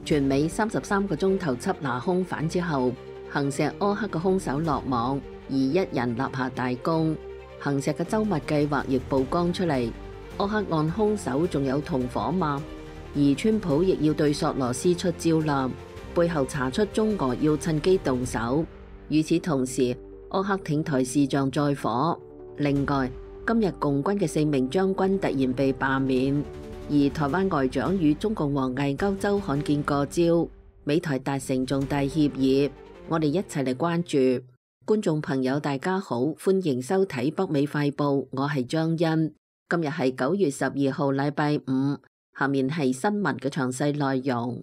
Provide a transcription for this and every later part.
全美33個鐘頭緝拿兇犯之後，行石柯克嘅兇手落網，而一人立下大功。行石嘅周密計劃亦曝光出嚟。柯克案兇手仲有同伙嗎？而川普亦要對索羅斯出招啦，背後查出中俄要趁機動手。與此同時，柯克挺台視像載火。另外，今日共軍嘅4名將軍突然被罷免。而台灣外長與中共王毅歐洲罕見過招，美台達成重大協議，我哋一齊嚟關注。觀眾朋友大家好，歡迎收睇北美快報，我係張欣。今日係9月12號禮拜五，下面係新聞嘅詳細內容。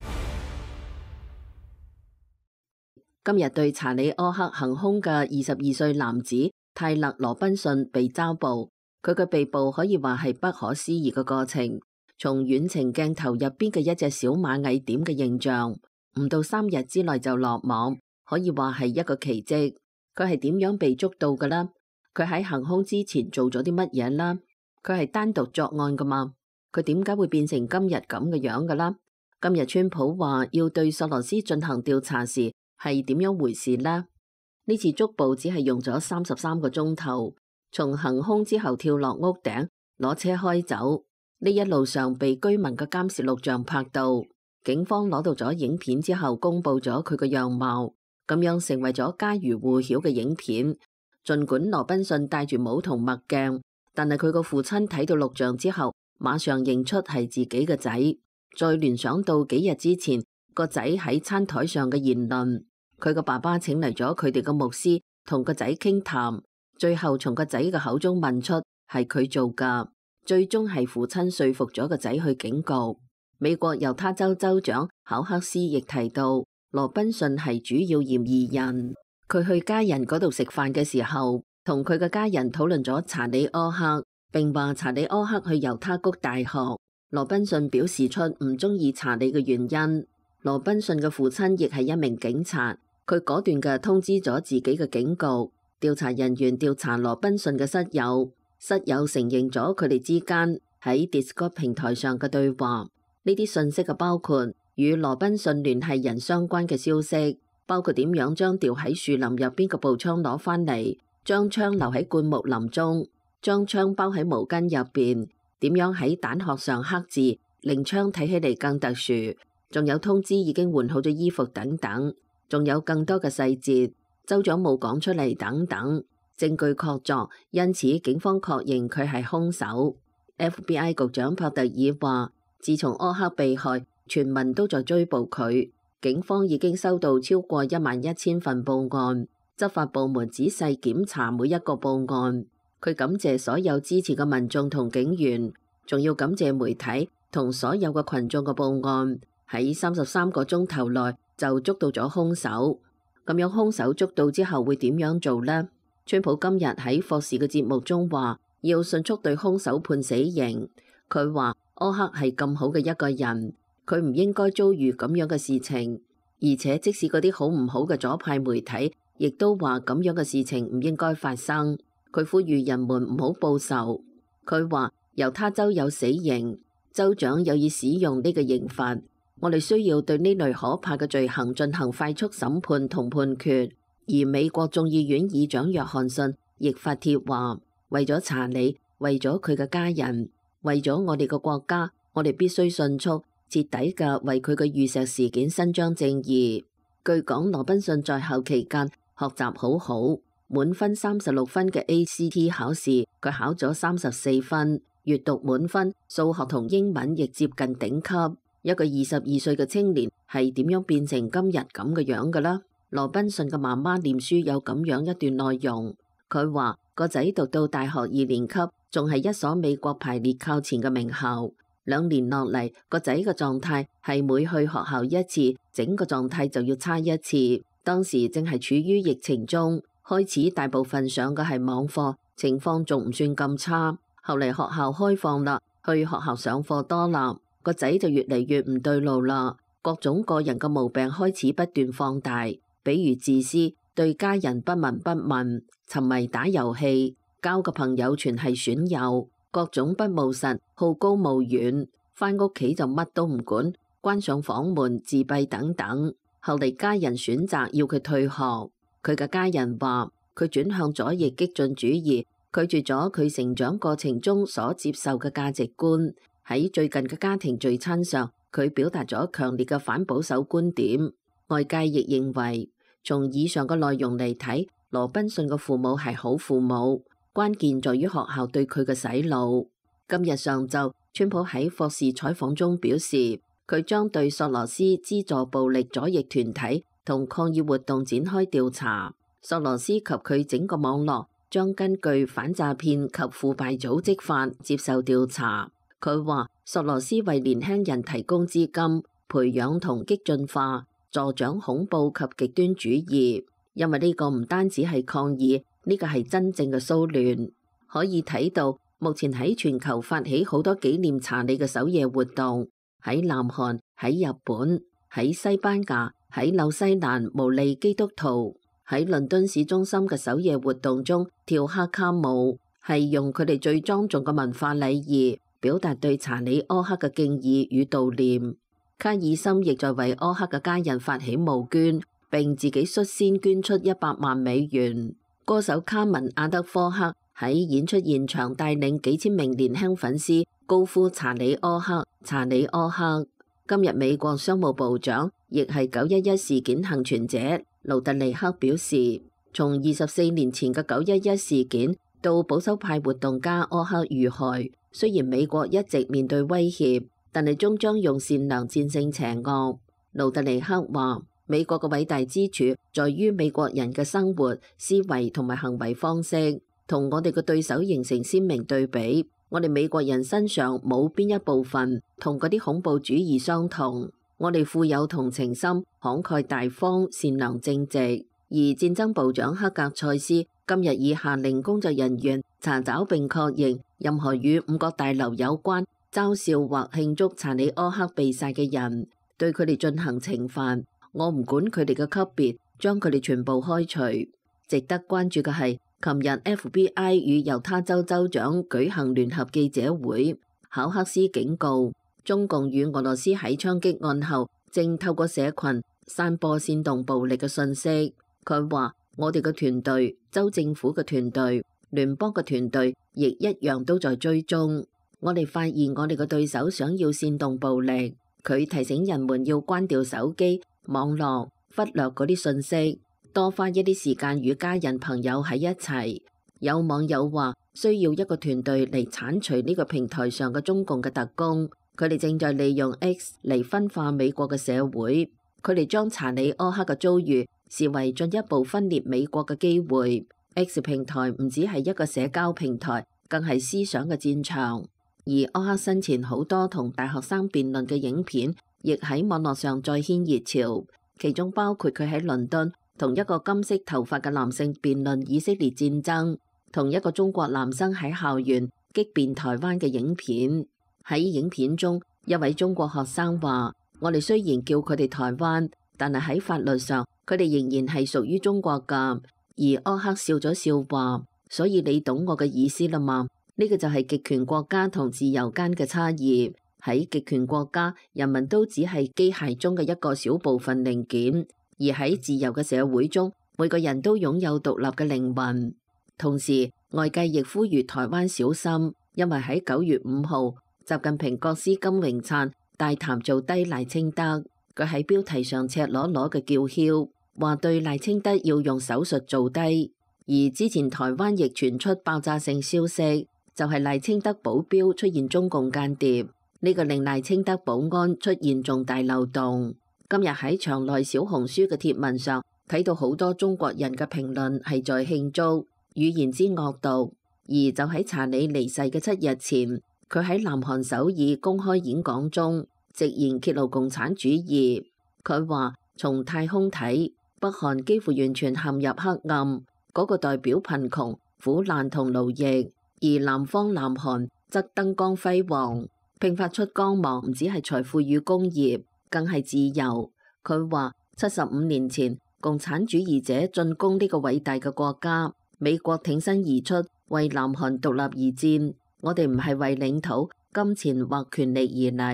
今日對查理柯克行兇嘅22歲男子泰勒羅賓遜被抓捕。佢嘅被捕可以話係不可思議嘅過程，從遠程鏡頭入邊嘅一隻小螞蟻點嘅形象，唔到3日之內就落網，可以話係一個奇蹟。佢係點樣被捉到嘅啦？佢喺行兇之前做咗啲乜嘢啦？佢係單獨作案噶嘛？佢點解會變成今日咁嘅樣嘅啦？今日川普話要對索羅斯進行調查時係點樣回事呢？呢次捉捕只係用咗33個鐘頭。從行兇之後跳落屋頂，攞車開走，呢一路上被居民嘅監視錄像拍到。警方攞到咗影片之後，公布咗佢嘅樣貌，咁樣成為咗家喻戶曉嘅影片。盡管羅賓遜戴住帽同墨鏡，但係佢個父親睇到錄像之後，馬上認出係自己嘅仔。再聯想到幾日之前個仔喺餐台上嘅言論，佢個爸爸請嚟咗佢哋嘅牧師同個仔傾談。最後從個仔嘅口中問出係佢做噶，最終係父親說服咗個仔去警告。美國猶他州州長考克斯亦提到，羅賓遜係主要嫌疑人。佢去家人嗰度食飯嘅時候，同佢嘅家人討論咗查理柯克，並話查理柯克去猶他谷大學。羅賓遜表示出唔中意查理嘅原因。羅賓遜嘅父親亦係一名警察，佢果斷嘅通知咗自己嘅警告。調查人員調查羅賓遜嘅室友，室友承認咗佢哋之間喺 Discord 平台上嘅對話。呢啲信息嘅包括與羅賓遜聯繫人相關嘅消息，包括點樣將掉喺樹林入邊嘅步槍攞返嚟，將槍留喺灌木林中，將槍包喺毛巾入邊，點樣喺彈殼上刻字，令槍睇起嚟更特殊，仲有通知已經換好咗衣服等等，仲有更多嘅細節。州長冇講出嚟等等，證據確鑿，因此警方確認佢係兇手。FBI 局長帕特爾話，自從柯克被害，全民都在追捕佢。警方已經收到超過11000份報案，執法部門仔細檢查每一個報案。佢感謝所有支持嘅民眾同警員，仲要感謝媒體同所有嘅群眾嘅報案。喺33個鐘頭內就捉到咗兇手。咁樣兇手捉到之後會點樣做呢？川普今日喺霍士嘅節目中話要迅速對兇手判死刑。佢話柯克係咁好嘅一個人，佢唔應該遭遇咁樣嘅事情。而且即使嗰啲好唔好嘅左派媒體亦都話咁樣嘅事情唔應該發生。佢呼籲人們唔好報仇。佢話猶他州有死刑，州長有意使用呢個刑罰。我哋需要對呢類可怕嘅罪行進行快速審判同判決。而美國眾議院議長約翰遜亦發帖話，為咗查理，為咗佢嘅家人，為咗我哋嘅國家，我哋必須迅速徹底嘅為佢嘅遇刺事件伸張正義。據講羅賓遜在校期間學習好好，滿分36分嘅 ACT 考試佢考咗34分，閱讀滿分，數學同英文亦接近頂級。一個22歲嘅青年係點樣變成今日咁嘅樣嘅啦？羅賓遜嘅媽媽念書有咁樣一段內容，佢話個仔讀到大學2年級，仲係一所美國排列靠前嘅名校。2年落嚟，個仔嘅狀態係每去學校一次，整個狀態就要差一次。當時正係處於疫情中，開始大部分上嘅係網課，情況仲唔算咁差。後嚟學校開放啦，去學校上課多啦。個仔就越嚟越唔對路啦，各種個人嘅毛病開始不斷放大，比如自私，對家人不聞不問，沉迷打遊戲，交嘅朋友全係損友，各種不務實，好高騖遠，返屋企就乜都唔管， 關上房門、自閉等等。後嚟家人選擇要佢退學，佢嘅家人話佢轉向左翼激進主義，拒絕咗佢成長過程中所接受嘅價值觀。喺最近嘅家庭聚餐上，佢表達咗強烈嘅反保守觀點。外界亦認為，從以上嘅內容嚟睇，羅賓遜嘅父母係好父母，關鍵在於學校對佢嘅洗腦。今日上晝，川普喺霍士採訪中表示，佢將對索羅斯資助暴力左翼團體同抗議活動展開調查。索羅斯及佢整個網絡將根據反詐騙及腐敗組織法接受調查。佢話索羅斯為年輕人提供資金，培養同激進化，助長恐怖及極端主義。因為呢個唔單止係抗議，呢個係真正嘅騷亂。可以睇到，目前喺全球發起好多紀念查理嘅守夜活動。喺南韓、喺日本、喺西班牙、喺紐西蘭，毛利基督徒喺倫敦市中心嘅守夜活動中跳黑卡舞，係用佢哋最莊重嘅文化禮儀表達對查理柯克嘅敬意與悼念。卡爾森亦在為柯克嘅家人發起募捐，並自己率先捐出100萬美元。歌手卡文阿德科克喺演出現場帶領幾千名年輕粉絲高呼查理柯克，查理柯克。今日美國商務部長亦係911事件幸存者盧特尼克表示，從24年前嘅911事件到保守派活動家柯克遇害，雖然美國一直面對威脅，但係終將用善良戰勝邪惡。盧特尼克話，美國嘅偉大之處在於美國人嘅生活、思維同埋行為方式同我哋嘅對手形成鮮明對比。我哋美國人身上冇邊一部分同嗰啲恐怖主義相同。我哋富有同情心、慷慨大方、善良正直。而戰爭部長克格塞斯今日已下令工作人員查找並確認任何與五角大樓有關、嘲笑或慶祝查理柯克被殺嘅人，對佢哋進行懲罰。我唔管佢哋嘅級別，將佢哋全部開除。值得關注嘅係，琴日 FBI 與猶他州州長舉行聯合記者會，考克斯警告中共與俄羅斯喺槍擊案後正透過社群散播煽動暴力嘅信息。佢話我哋嘅團隊、州政府嘅團隊、聯邦嘅團隊亦一樣都在追蹤。我哋發現我哋嘅對手想要煽動暴力。佢提醒人們要關掉手機、網絡，忽略嗰啲信息，多花一啲時間與家人朋友喺一齊。有網友話需要一個團隊嚟剷除呢個平台上嘅中共嘅特工，佢哋正在利用 X 嚟分化美國嘅社會。佢哋將查理柯克嘅遭遇視為進一步分裂美國嘅機會。X 平台唔只係一個社交平台，更係思想嘅戰場。而柯克生前好多同大學生辯論嘅影片，亦喺網絡上再掀熱潮，其中包括佢喺倫敦同一個金色頭髮嘅男性辯論以色列戰爭，同一個中國男生喺校園激辯台灣嘅影片。喺影片中，一位中國學生話：我哋雖然叫佢哋台灣，但係喺法律上，佢哋仍然係屬於中國㗎。而柯克笑咗笑話：所以你懂我嘅意思啦嘛？呢個就係極權國家同自由間嘅差異。喺極權國家，人民都只係機械中嘅一個小部分零件；而喺自由嘅社會中，每個人都擁有獨立嘅靈魂。同時，外界亦呼籲台灣小心，因為喺9月5號，習近平國師金榮燦大談做低賴清德，佢喺標題上赤裸裸嘅叫囂，話對賴清德要用手術做低。而之前台灣亦傳出爆炸性消息，就係賴清德保鏢出現中共間諜，呢個令賴清德保安出現重大漏洞。今日喺場內小紅書嘅貼文上睇到好多中國人嘅評論係在慶祝，語言之惡毒。而就喺查理離世嘅7日前，佢喺南韓首爾公開演講中直言揭露共產主義。佢話從太空睇，北韓幾乎完全陷入黑暗，嗰個代表貧窮、苦難同奴役。而南方南韓則燈光輝煌，迸發出光芒，唔止係財富與工業，更係自由。佢話75年前，共產主義者進攻呢個偉大嘅國家，美國挺身而出，為南韓獨立而戰。我哋唔係為領土、金錢或權力而嚟，而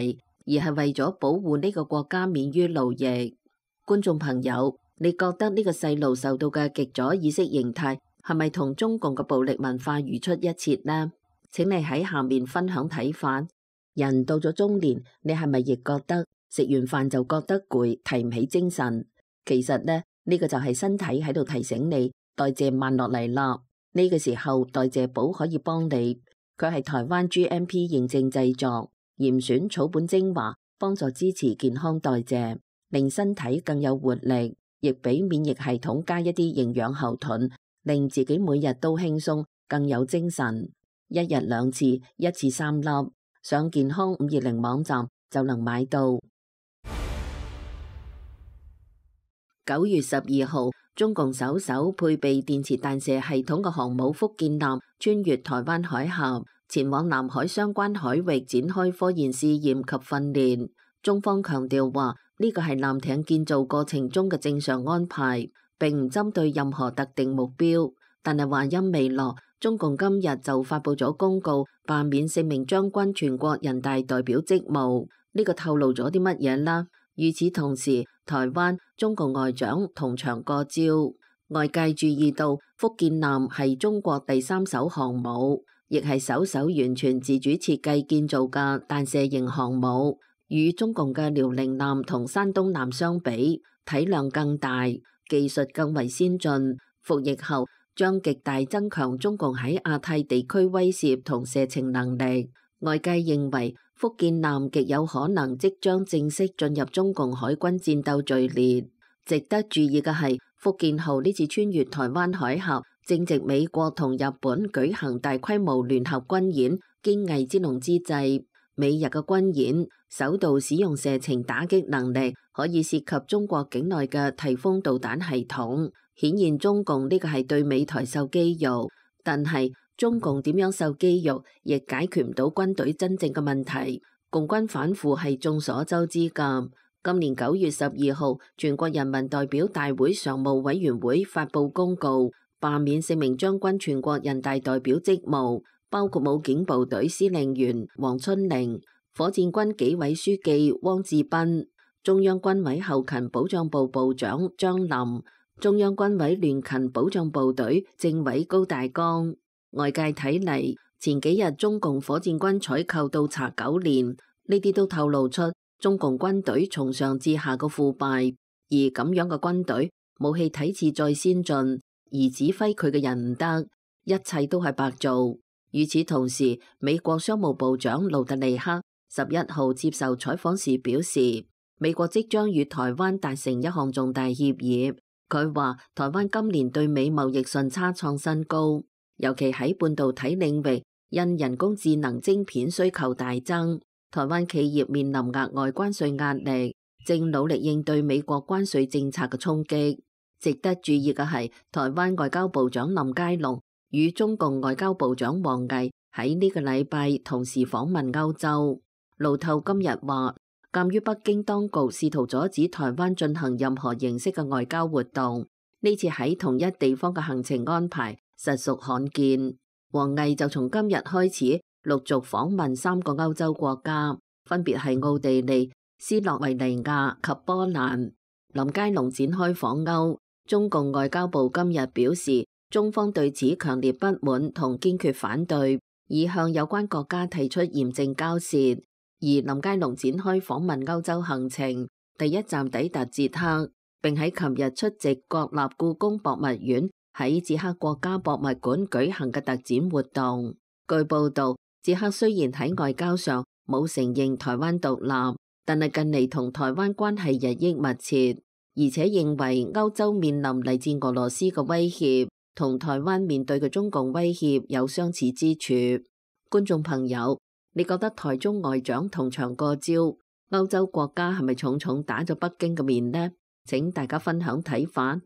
而係為咗保護呢個國家免於奴役。觀眾朋友，你覺得呢個細路受到嘅極左意識形態係咪同中共嘅暴力文化如出一轍呢？請你喺下面分享睇法。人到咗中年，你係咪亦覺得食完飯就覺得攰，提唔起精神？其實呢個就係身體喺度提醒你代謝慢落嚟啦。呢個時候代謝寶可以幫你，佢係台灣 GMP 認證製作，嚴選草本精華，幫助支持健康代謝，令身體更有活力，亦俾免疫系統加一啲營養後盾，令自己每日都輕鬆，更有精神。一日2次，一次3粒，上健康520網站就能買到。9月12號，中共首艘配備電磁彈射系統嘅航母福建艦穿越台灣海峽，前往南海相關海域展開科研試驗及訓練。中方強調話，呢個係艦艇建造過程中嘅正常安排，並唔針對任何特定目標。但係話音未落，中共今日就發佈咗公告，罷免4名將軍全國人大代表職務。呢個透露咗啲乜嘢啦？與此同時，台灣中共外長同場過招，外界注意到福建艦係中國第3艘航母，亦係首艘完全自主設計建造嘅彈射型航母。與中共嘅遼寧艦同山東艦相比，體量更大，技術更為先進。服役後將極大增強中共喺亞太地區威懾同射程能力。外界認為福建艦極有可能即將正式進入中共海軍戰鬥序列。值得注意嘅係，福建號呢次穿越台灣海峽，正值美國同日本舉行大規模聯合軍演堅毅之龍之際。美日嘅軍演首度使用射程打擊能力，可以涉及中國境內嘅提豐導彈系統，顯現中共呢個係對美台秀肌肉。但係中共點樣秀肌肉，亦解決唔到軍隊真正嘅問題。共軍反腐係眾所周知㗎。今年9月12號，全國人民代表大會常務委員會發布公告，罷免4名將軍全國人大代表職務，包括武警部隊司令員黃春玲、火箭軍紀委書記汪志斌、中央軍委後勤保障部部長張林、中央軍委聯勤保障部隊政委高大江。外界睇嚟，前幾日中共火箭軍採購倒查9年，呢啲都透露出中共軍隊從上至下嘅腐敗。而咁樣嘅軍隊，武器體次再先進，而指揮佢嘅人唔得，一切都係白做。與此同時，美國商務部長盧特尼克11號接受採訪時表示，美國即將與台灣達成一項重大協議。佢話台灣今年對美貿易順差創新高，尤其喺半導體領域，因人工智能晶片需求大增，台灣企業面臨額外關稅壓力，正努力應對美國關稅政策嘅衝擊。值得注意嘅係，台灣外交部長林佳龍與中共外交部長王毅喺呢個禮拜同時訪問歐洲。路透今日話，鑒於北京當局試圖阻止台灣進行任何形式嘅外交活動，呢次喺同一地方嘅行程安排實屬罕見。王毅就從今日開始陸續訪問3個歐洲國家，分別係奧地利、斯洛維尼亞及波蘭。林佳龍展開訪歐，中共外交部今日表示，中方對此強烈不滿同堅決反對，已向有關國家提出嚴正交涉。而林佳龍展開訪問歐洲行程，第一站抵達捷克，並喺琴日出席國立故宮博物院喺捷克國家博物館舉行嘅特展活動。據報道，捷克雖然喺外交上冇承認台灣獨立，但係近嚟同台灣關係日益密切，而且認為歐洲面臨嚟自俄羅斯嘅威脅，同台灣面對嘅中共威脅有相似之處。觀眾朋友，你覺得台中外長同場過招，歐洲國家係咪重重打咗北京嘅面呢？請大家分享睇法。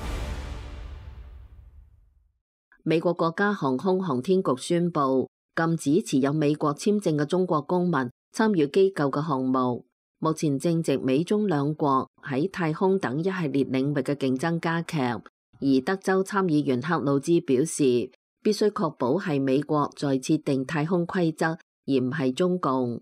美國國家航空航天局宣布禁止持有美國簽證嘅中國公民參與機構嘅項目。目前正值美中兩國喺太空等一系列領域嘅競爭加劇，而德州參議員克魯茲表示，必須確保係美國在設定太空規則，而唔係中共。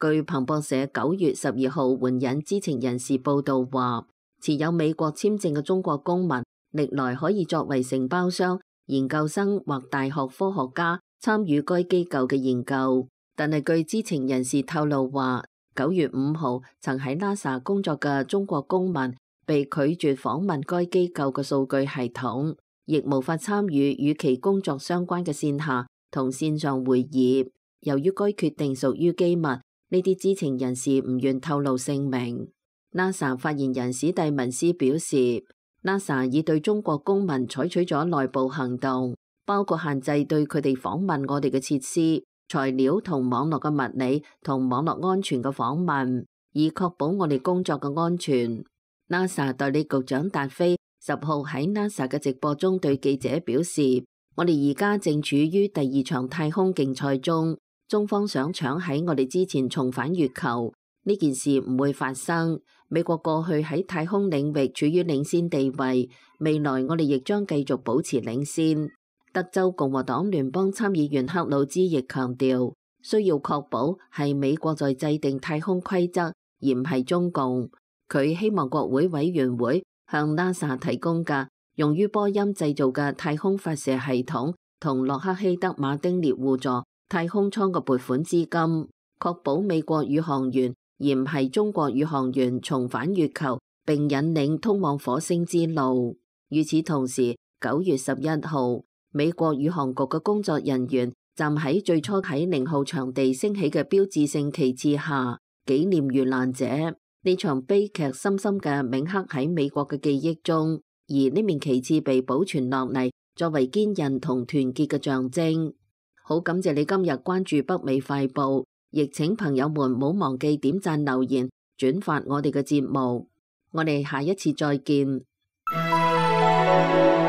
據彭博社9月12號援引知情人士報道話，持有美國簽證嘅中國公民歷來可以作為承包商、研究生或大學科學家參與該機構嘅研究。但係據知情人士透露話，9月5號曾喺 NASA 工作嘅中國公民被拒絕訪問該機構嘅數據系統，亦無法參與與其工作相關嘅線下同線上會議。由於該決定屬於機密，呢啲知情人士唔願透露姓名。NASA 發言人史蒂文斯表示，NASA 已對中國公民採取咗內部行動，包括限制對佢哋訪問我哋嘅設施、材料同網絡嘅物理同網絡安全嘅訪問，以確保我哋工作嘅安全。NASA 代理局長達菲10號喺 NASA 嘅直播中對記者表示，我哋而家正處於第2場太空競賽中。中方想搶喺我哋之前重返月球，呢件事唔會發生。美國過去喺太空領域處於領先地位，未來我哋亦將繼續保持領先。德州共和黨聯邦參議員克魯茲亦強調，需要確保係美國在制定太空規則，而唔係中共。佢希望國會委員會向 NASA 提供嘅用於波音製造嘅太空發射系統同洛克希德馬丁列互助太空艙嘅撥款資金，確保美國宇航員而唔係中國宇航員重返月球並引領通往火星之路。與此同時，9月11號，美國宇航局嘅工作人員站喺最初喺0號場地升起嘅標誌性旗幟下，紀念遇難者。呢場悲劇深深嘅銘刻喺美國嘅記憶中，而呢面旗幟被保存落嚟，作為堅韌同團結嘅象徵。好感謝你今日關注北美快報，亦請朋友們唔好忘記點讚、留言、轉發我哋嘅節目。我哋下一次再見。